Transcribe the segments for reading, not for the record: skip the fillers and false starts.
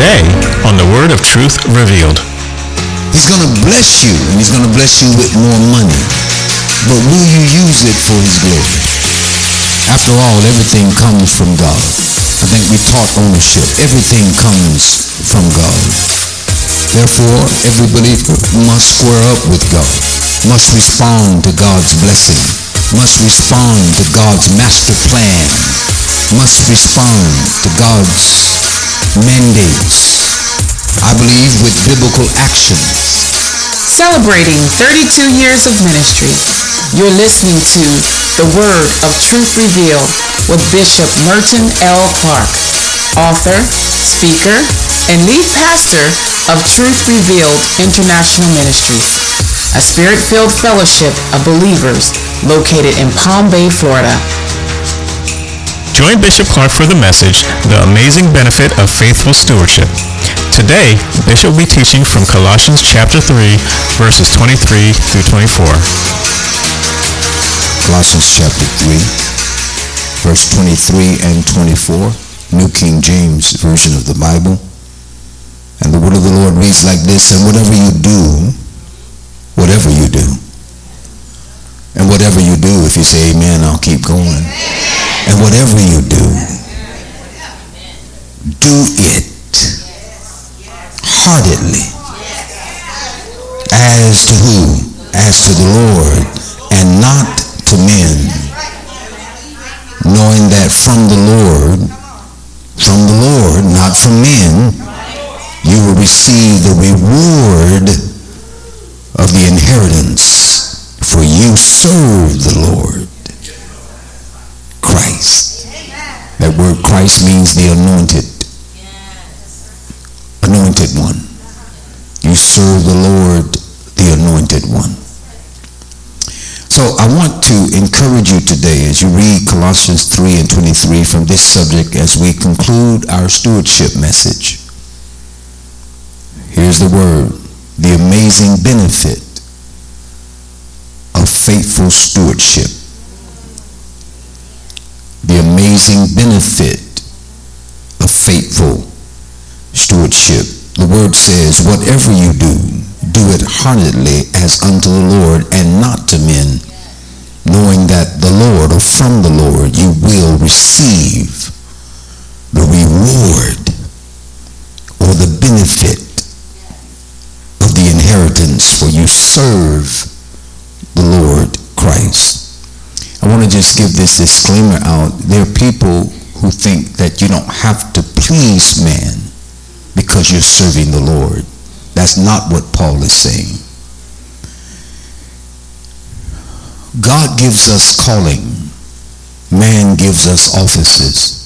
Today on the Word of Truth Revealed. He's going to bless you, and he's going to bless you with more money. But will you use it for his glory? After all, everything comes from God. I think we taught ownership. Everything comes from God. Therefore, every believer must square up with God, must respond to God's blessing, must respond to God's master plan, must respond to God's mandates. I believe with biblical actions. Celebrating 32 years of ministry, you're listening to The Word of Truth Revealed with Bishop Merton L. Clark, author, speaker, and lead pastor of Truth Revealed International Ministries, a spirit-filled fellowship of believers located in Palm Bay, Florida. Join Bishop Clark for the message, The Amazing Benefit of Faithful Stewardship. Today, Bishop will be teaching from Colossians chapter 3, verses 23 through 24. Colossians chapter 3, verse 23 and 24, New King James Version of the Bible. And the word of the Lord reads like this: and whatever you do, and whatever you do, if you say amen, I'll keep going. And whatever you do it heartedly, as to who? As to the Lord, and not to men, knowing that from the Lord, not from men, you will receive the reward of the inheritance, for you serve the Lord Christ. That word Christ means the anointed one. You serve the Lord, the anointed one. So I want to encourage you today as you read Colossians 3 and 23 from this subject as we conclude our stewardship message. Here's the word: the amazing benefit of faithful stewardship. The amazing benefit of faithful stewardship. The word says, whatever you do it heartedly as unto the Lord and not to men, knowing that the Lord, or from the Lord, you will receive the reward or the benefit of the inheritance, for you serve the Lord Christ. I want to just give this disclaimer out. There are people who think that you don't have to please man because you're serving the Lord. That's not what Paul is saying. God gives us calling. Man gives us offices.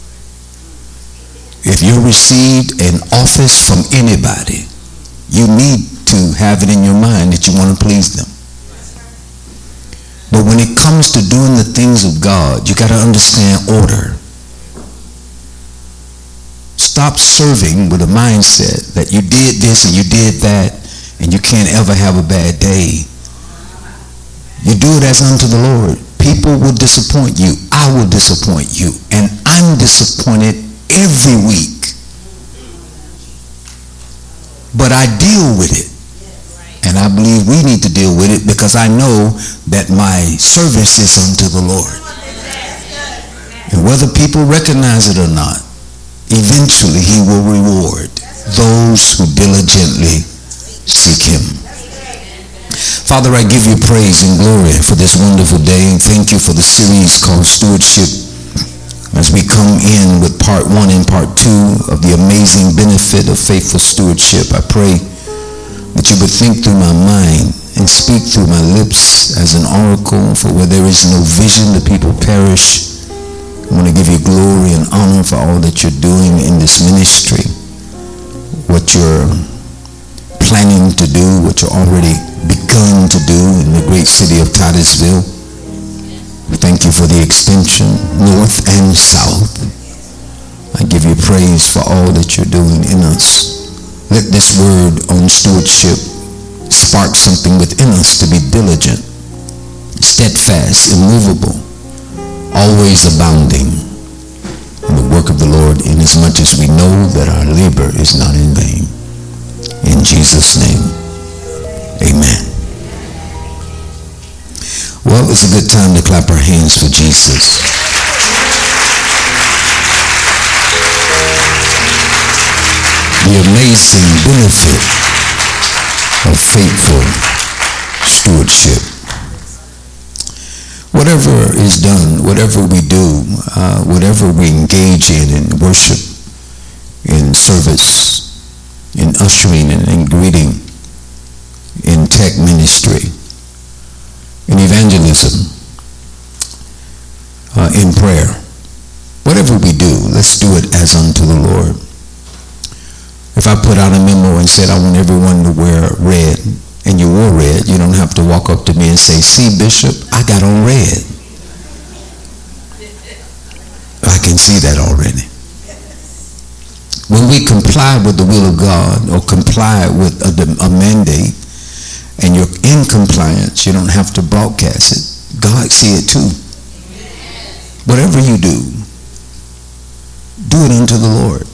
If you received an office from anybody, you need to have it in your mind that you want to please them. But when it comes to doing the things of God, you got to understand order. Stop serving with a mindset that you did this and you did that and you can't ever have a bad day. You do it as unto the Lord. People will disappoint you. I will disappoint you. And I'm disappointed every week. But I deal with it. And I believe we need to deal with it because I know that my service is unto the Lord. And whether people recognize it or not, eventually he will reward those who diligently seek him. Father, I give you praise and glory for this wonderful day, and thank you for the series called Stewardship. As we come in with part 1 and part 2 of the amazing benefit of faithful stewardship, I pray that you would think through my mind and speak through my lips as an oracle, for where there is no vision, the people perish. I want to give you glory and honor for all that you're doing in this ministry, what you're planning to do, what you're already begun to do in the great city of Titusville. Thank you for the extension, north and south. I give you praise for all that you're doing in us. Let this word on stewardship spark something within us to be diligent, steadfast, immovable, always abounding the work of the Lord, inasmuch as we know that our labor is not in vain. In Jesus' name, amen. Well, it's a good time to clap our hands for Jesus. The amazing benefit of faithful stewardship. Whatever is done, whatever we do, whatever we engage in worship, in service, in ushering and in greeting, in tech ministry, in evangelism, in prayer, whatever we do, let's do it as unto the Lord. If I put out a memo and said I want everyone to wear red, and you wore red, you don't have to walk up to me and say, "See, Bishop, I got on red." I can see that already. When we comply with the will of God or comply with a mandate and you're in compliance, you don't have to broadcast it. God see it too. Whatever you do it unto the Lord.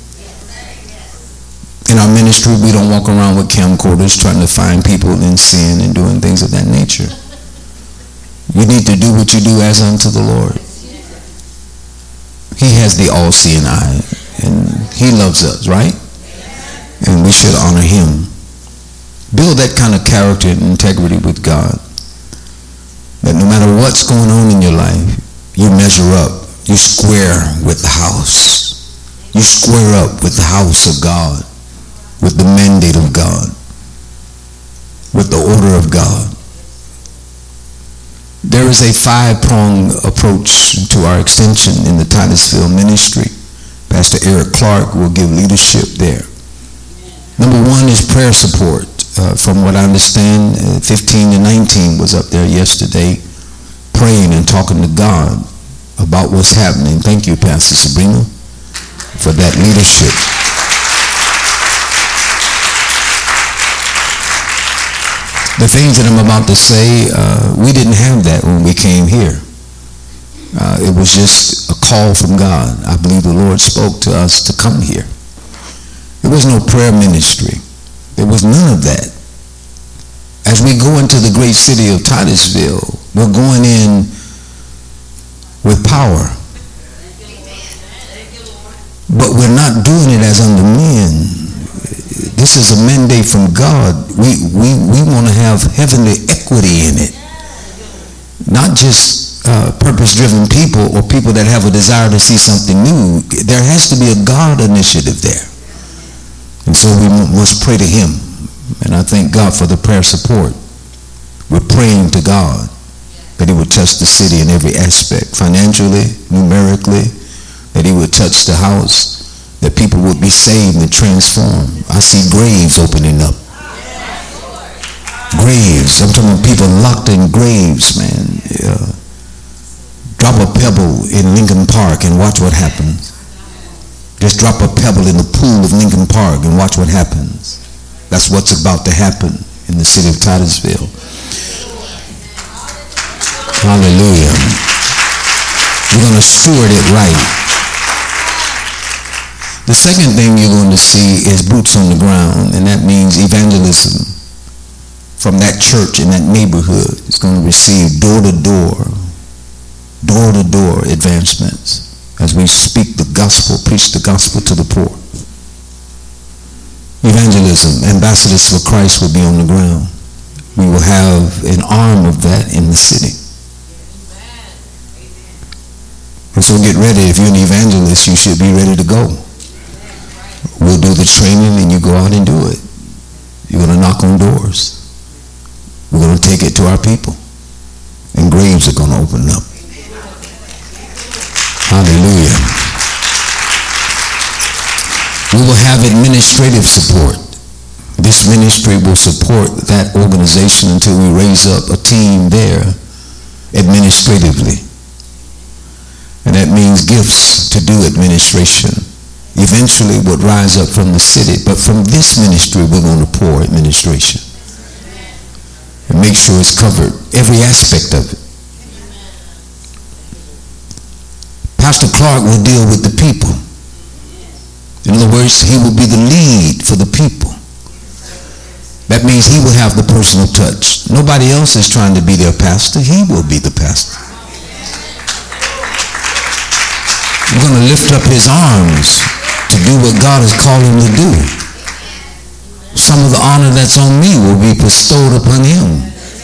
In our ministry, we don't walk around with camcorders trying to find people in sin and doing things of that nature. You need to do what you do as unto the Lord. He has the all-seeing eye, and he loves us, right? And we should honor him. Build that kind of character and integrity with God, that no matter what's going on in your life, you measure up. You square with the house. You square up with the house of God, with the mandate of God, with the order of God. There is a 5-pronged approach to our extension in the Titusville ministry. Pastor Eric Clark will give leadership there. Number 1 is prayer support. From what I understand, 15 to 19 was up there yesterday praying and talking to God about what's happening. Thank you, Pastor Sabrina, for that leadership. The things that I'm about to say, we didn't have that when we came here. It was just a call from God. I believe the Lord spoke to us to come here. There was no prayer ministry. There was none of that. As we go into the great city of Titusville, we're going in with power. But we're not doing it as unto men. This is a mandate from God. We want to have heavenly equity in it. Not just purpose-driven people or people that have a desire to see something new. There has to be a God initiative there. And so we must pray to him. And I thank God for the prayer support. We're praying to God that he would touch the city in every aspect, financially, numerically, that he would touch the house, that people would be saved and transformed. I see graves opening up. Graves. I'm talking about people locked in graves, man. Drop a pebble in Lincoln Park and watch what happens. Just drop a pebble in the pool of Lincoln Park and watch what happens. That's what's about to happen in the city of Titusville. Hallelujah. We're going to steward it right. The second thing you're going to see is boots on the ground, and that means evangelism from that church in that neighborhood is going to receive door-to-door advancements as we speak the gospel, preach the gospel to the poor. Evangelism, ambassadors for Christ will be on the ground. We will have an arm of that in the city. And so get ready. If you're an evangelist, you should be ready to go. We'll do the training and you go out and do it. You're going to knock on doors. We're going to take it to our people. And graves are going to open up. Hallelujah. We will have administrative support. This ministry will support that organization until we raise up a team there administratively. And that means gifts to do administration. Eventually would rise up from the city. But from this ministry, we're going to pour administration. And make sure it's covered. Every aspect of it. Pastor Clark will deal with the people. In other words, he will be the lead for the people. That means he will have the personal touch. Nobody else is trying to be their pastor. He will be the pastor. I'm going to lift up his arms to do what God has called him to do. Some of the honor that's on me will be bestowed upon him.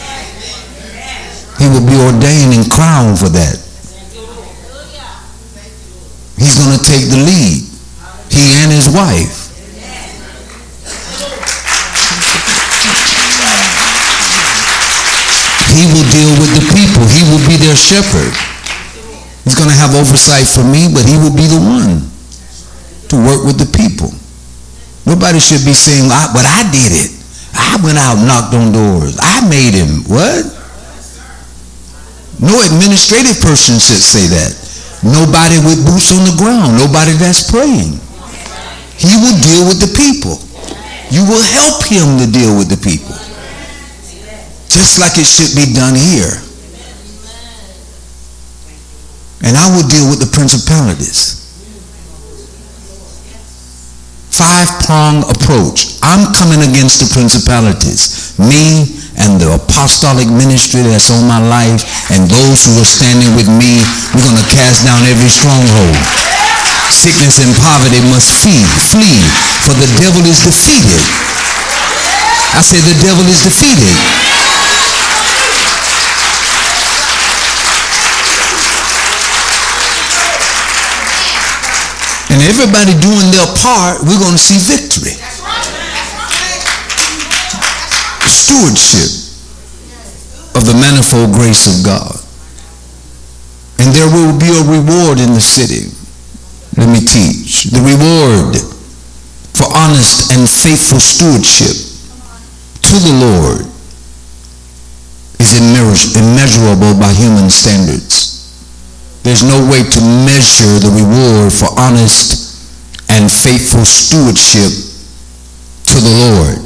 He will be ordained and crowned for that. He's going to take the lead. He and his wife. He will deal with the people. He will be their shepherd. He's going to have oversight for me, but he will be the one to work with the people. Nobody should be saying, but I did it. I went out and knocked on doors. I made him. What? No administrative person should say that. Nobody with boots on the ground. Nobody that's praying. He will deal with the people. You will help him to deal with the people. Just like it should be done here. And I will deal with the principalities. 5-prong approach. I'm coming against the principalities. Me and the apostolic ministry that's on my life and those who are standing with me, we're going to cast down every stronghold. Sickness and poverty must flee, for the devil is defeated. I said the devil is defeated. And everybody doing their part, we're going to see victory. Stewardship of the manifold grace of God. And there will be a reward in the city. Let me teach. The reward for honest and faithful stewardship to the Lord is immeasurable by human standards. There's no way to measure the reward for honest and faithful stewardship to the Lord.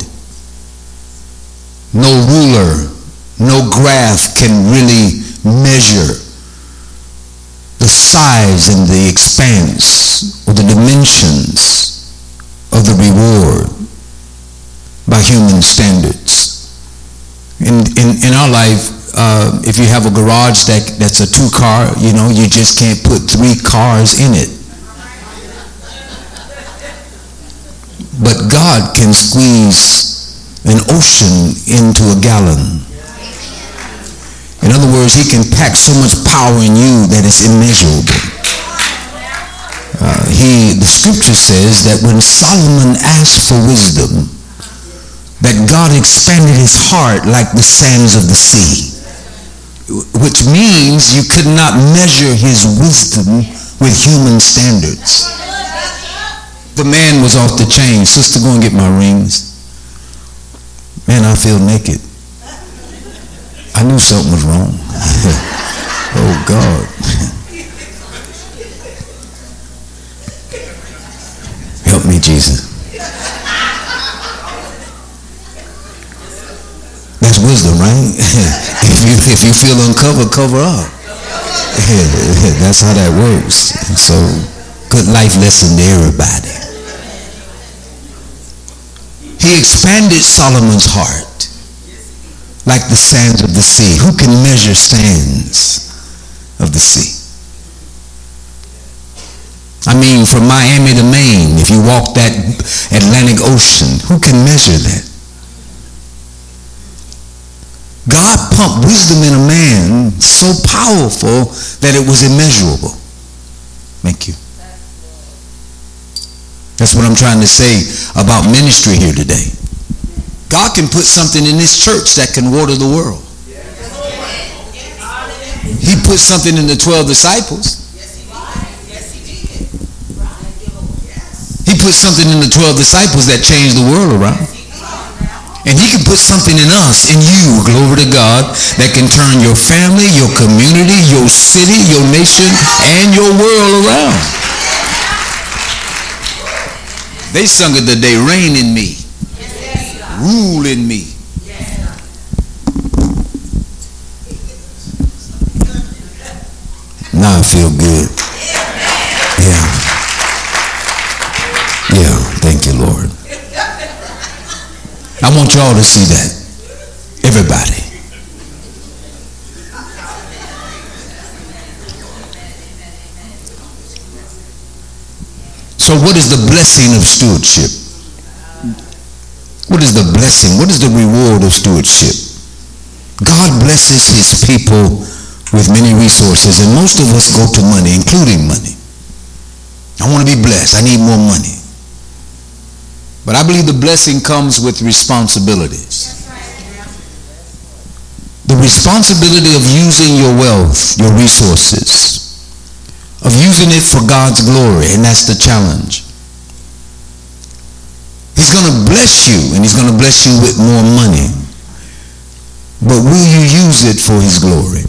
No ruler, no graph can really measure the size and the expanse or the dimensions of the reward by human standards. In our life, if you have a garage that's a 2-car, you just can't put 3 cars in it. But God can squeeze an ocean into a gallon. In other words, he can pack so much power in you that it's immeasurable. The scripture says that when Solomon asked for wisdom, that God expanded his heart like the sands of the sea. Which means you could not measure his wisdom with human standards. The man was off the chain. Sister, go and get my rings. Man, I feel naked. I knew something was wrong. Oh, God. Help me, Jesus. That's wisdom, right? If you feel uncovered, cover up. That's how that works. So, good life lesson to everybody. He expanded Solomon's heart like the sands of the sea. Who can measure sands of the sea? I mean, from Miami to Maine, if you walk that Atlantic Ocean, who can measure that? God pumped wisdom in a man so powerful that it was immeasurable. Thank you. That's what I'm trying to say about ministry here today. God can put something in this church that can water the world. He put something in the 12 disciples. He put something in the 12 disciples that changed the world around. And he can put something in us, in you, glory to God, that can turn your family, your community, your city, your nation, and your world around. They sung it today, reign in me, rule in me. Now I feel good. Yeah, thank you, Lord. I want y'all to see that. Everybody. So what is the blessing of stewardship? What is the blessing? What is the reward of stewardship? God blesses his people with many resources, and most of us go to money, including money. I want to be blessed. I need more money. But I believe the blessing comes with responsibilities. The responsibility of using your wealth, your resources, of using it for God's glory, and that's the challenge. He's going to bless you, and he's going to bless you with more money. But will you use it for his glory?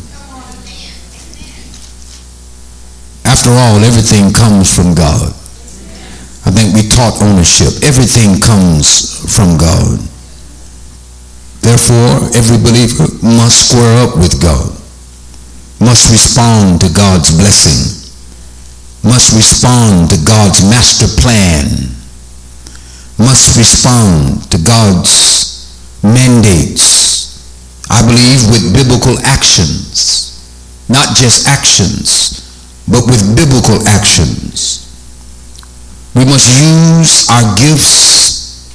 After all, everything comes from God. I think we taught ownership. Everything comes from God. Therefore, every believer must square up with God, must respond to God's blessing, must respond to God's master plan, must respond to God's mandates. I believe with biblical actions, not just actions, but with biblical actions. We must use our gifts.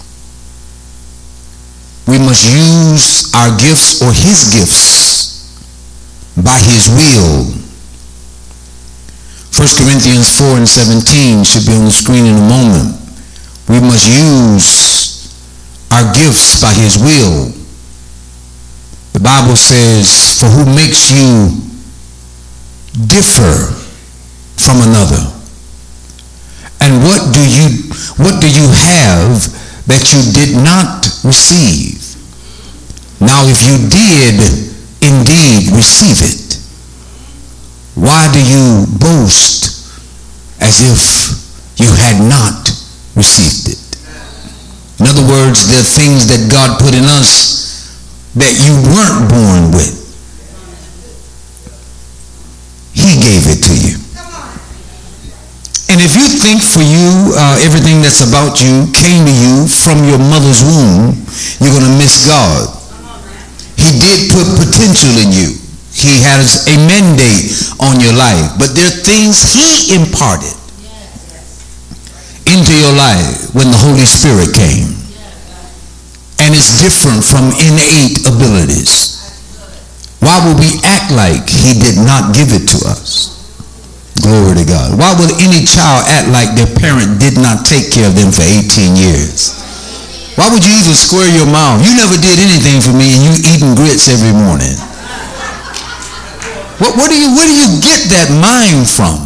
We must use our gifts or his gifts by his will. 1 Corinthians 4 and 17 should be on the screen in a moment. We must use our gifts by his will. The Bible says, for who makes you differ from another? And what do you have that you did not receive? Now if you did indeed receive it, why do you boast as if you had not received it? In other words, there are things that God put in us that you weren't born with. He gave it to you. And if you think for you, everything that's about you came to you from your mother's womb, you're going to miss God. He did put potential in you. He has a mandate on your life. But there are things he imparted into your life when the Holy Spirit came. And it's different from innate abilities. Why would we act like he did not give it to us? Glory to God. Why would any child act like their parent did not take care of them for 18 years? Why would you even square your mouth? You never did anything for me and you eating grits every morning. Where do you get that mind from?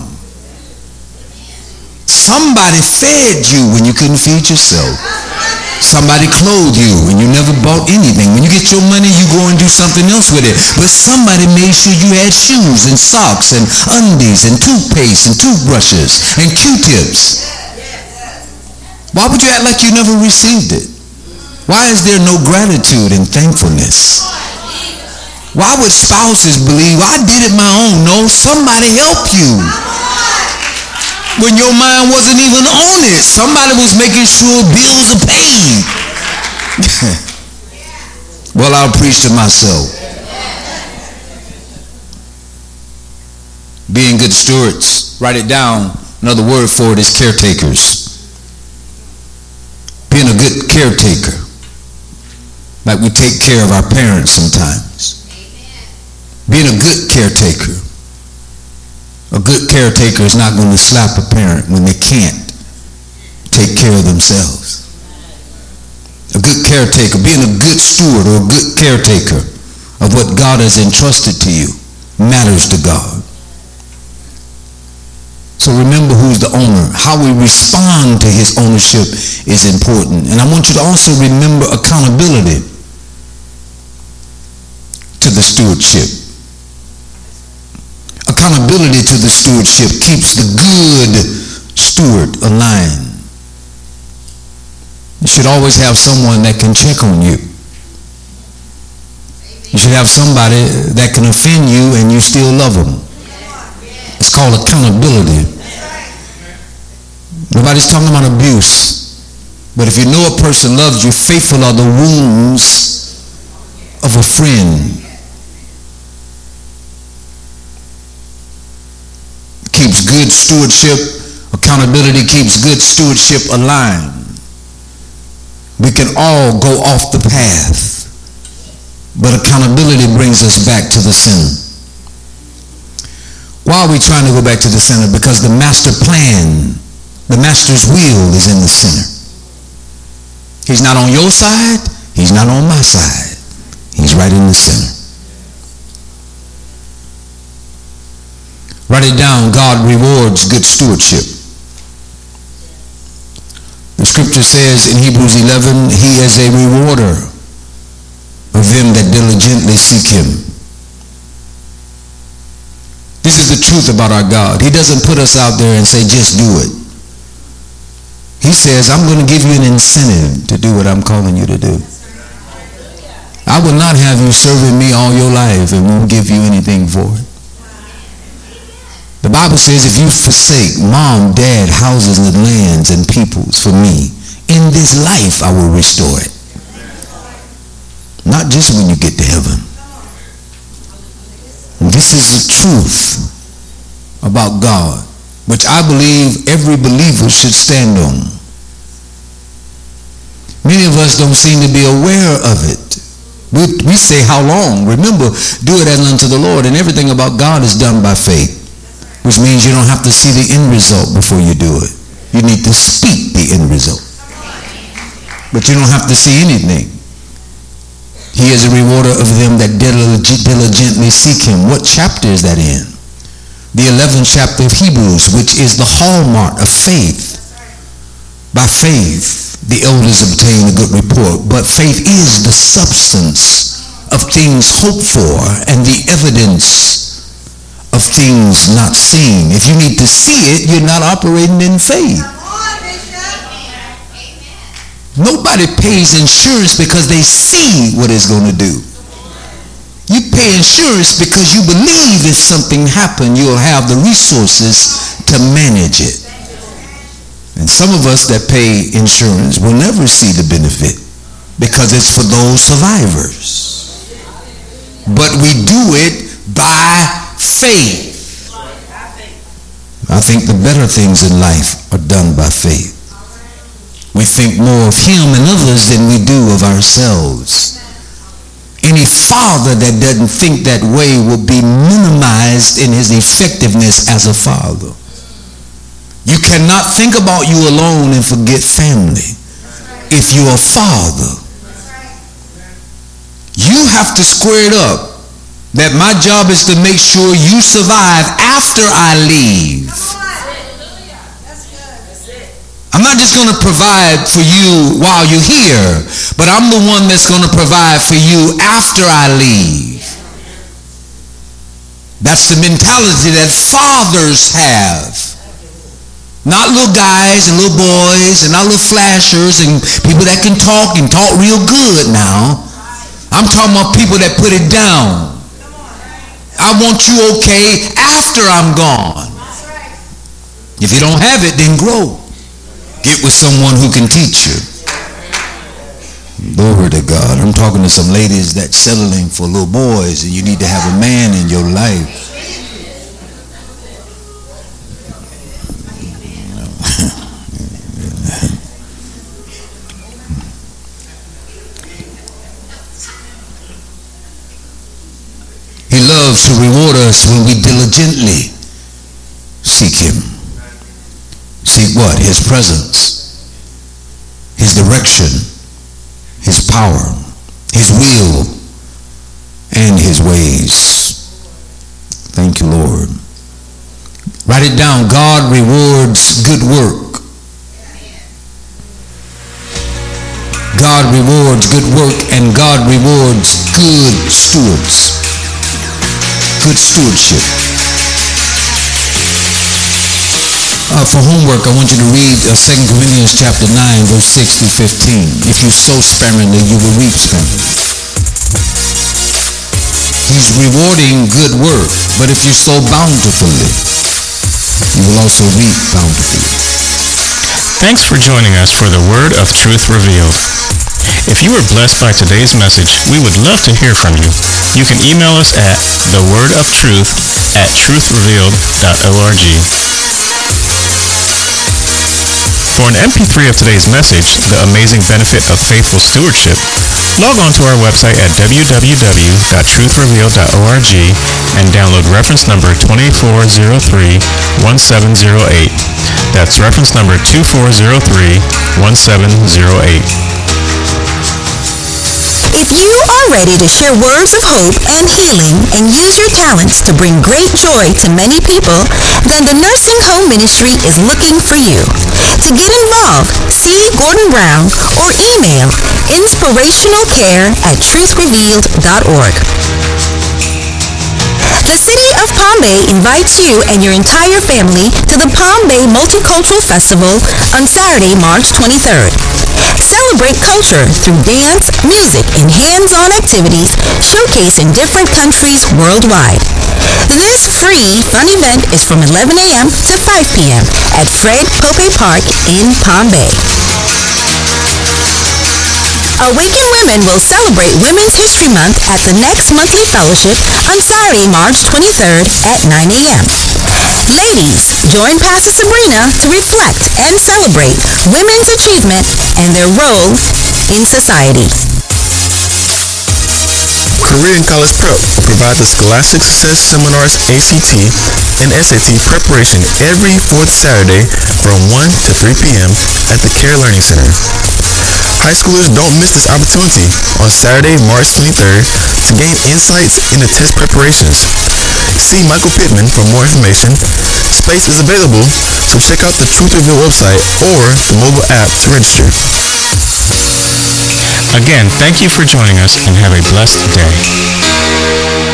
Somebody fed you when you couldn't feed yourself. Somebody clothed you and you never bought anything. When you get your money, you go and do something else with it. But somebody made sure you had shoes and socks and undies and toothpaste and toothbrushes and Q-tips. Why would you act like you never received it? Why is there no gratitude and thankfulness? Why would spouses believe, I did it my own? No, somebody helped you. When your mind wasn't even on it, somebody was making sure bills are paid. Well, I'll preach to myself. Being good stewards, write it down. Another word for it is caretakers. Being a good caretaker, like we take care of our parents sometimes. Being a good caretaker. A good caretaker is not going to slap a parent when they can't take care of themselves. A good caretaker, being a good steward or a good caretaker of what God has entrusted to you matters to God. So remember who's the owner. How we respond to his ownership is important. And I want you to also remember accountability to the stewardship. Accountability to the stewardship keeps the good steward aligned. You should always have someone that can check on you. You should have somebody that can offend you and you still love them. It's called accountability. Nobody's talking about abuse. But if you know a person loves you, faithful are the wounds of a friend. Keeps good stewardship, accountability keeps good stewardship aligned. We can all go off the path, but accountability brings us back to the center. Why are we trying to go back to the center? Because the master plan, the master's will is in the center. He's not on your side. He's not on my side. He's right in the center. Write it down. God rewards good stewardship. The scripture says in Hebrews 11, he is a rewarder of them that diligently seek him. This is the truth about our God. He doesn't put us out there and say, just do it. He says, I'm going to give you an incentive to do what I'm calling you to do. I will not have you serving me all your life and won't give you anything for it. The Bible says if you forsake mom, dad, houses, and lands and peoples for me, in this life I will restore it. Not just when you get to heaven. This is the truth about God, which I believe every believer should stand on. Many of us don't seem to be aware of it. We say, how long? Remember, do it as unto the Lord, and everything about God is done by faith, which means you don't have to see the end result before you do it. You need to speak the end result. But you don't have to see anything. He is a rewarder of them that diligently seek him. What chapter is that in? The 11th chapter of Hebrews, which is the hallmark of faith. By faith, the elders obtain a good report. But faith is the substance of things hoped for and the evidence of things not seen. If you need to see it, you're not operating in faith. Nobody pays insurance because they see what it's going to do. You pay insurance because you believe if something happened, you'll have the resources to manage it. And some of us that pay insurance will never see the benefit because it's for those survivors. But we do it by faith. I think the better things in life are done by faith. We think more of him and others than we do of ourselves. Any father that doesn't think that way will be minimized in his effectiveness as a father. You cannot think about you alone and forget family. If you're a father, you have to square it up that my job is to make sure you survive after I leave. I'm not just going to provide for you while you're here, but I'm the one that's going to provide for you after I leave. That's the mentality that fathers have. Not little guys and little boys and not little flashers and people that can talk and talk real good now. I'm talking about people that put it down. I want you okay after I'm gone. If you don't have it, then grow. Get with someone who can teach you. Glory to God. I'm talking to some ladies that's settling for little boys, and you need to have a man in your life. He loves to reward us when we diligently seek him. Seek what? His presence, his direction, his power, his will, and his ways. Thank you, Lord. Write it down. God rewards good work. God rewards good work, and God rewards good stewards. Good stewardship. For homework, I want you to read 2 Corinthians chapter 9, verse 6 through 15. If you sow sparingly, you will reap sparingly. He's rewarding good work, but if you sow bountifully, you will also reap bountifully. Thanks for joining us for the Word of Truth Revealed. If you were blessed by today's message, we would love to hear from you. You can email us at thewordofTruth@truthrevealed.org. For an MP3 of today's message, The Amazing Benefit of Faithful Stewardship, log on to our website at www.truthrevealed.org and download reference number 2403-1708. That's reference number 2403-1708. If you are ready to share words of hope and healing and use your talents to bring great joy to many people, then the Nursing Home Ministry is looking for you. To get involved, see Gordon Brown or email inspirationalcare@truthrevealed.org. The City of Palm Bay invites you and your entire family to the Palm Bay Multicultural Festival on Saturday, March 23rd. Celebrate culture through dance, music, and hands-on activities showcasing different countries worldwide. This free, fun event is from 11 a.m. to 5 p.m. at Fred Pope Park in Palm Bay. Awaken Women will celebrate Women's History Month at the next monthly fellowship on Saturday, March 23rd at 9 a.m. Ladies, join Pastor Sabrina to reflect and celebrate women's achievement and their role in society. Career and College Prep will provide the Scholastic Success Seminars ACT and SAT preparation every fourth Saturday from 1 to 3 p.m. at the Care Learning Center. High schoolers don't miss this opportunity on Saturday, March 23rd to gain insights into test preparations. See Michael Pittman for more information. Space is available, so check out the Truth Revealed website or the mobile app to register. Again, thank you for joining us and have a blessed day.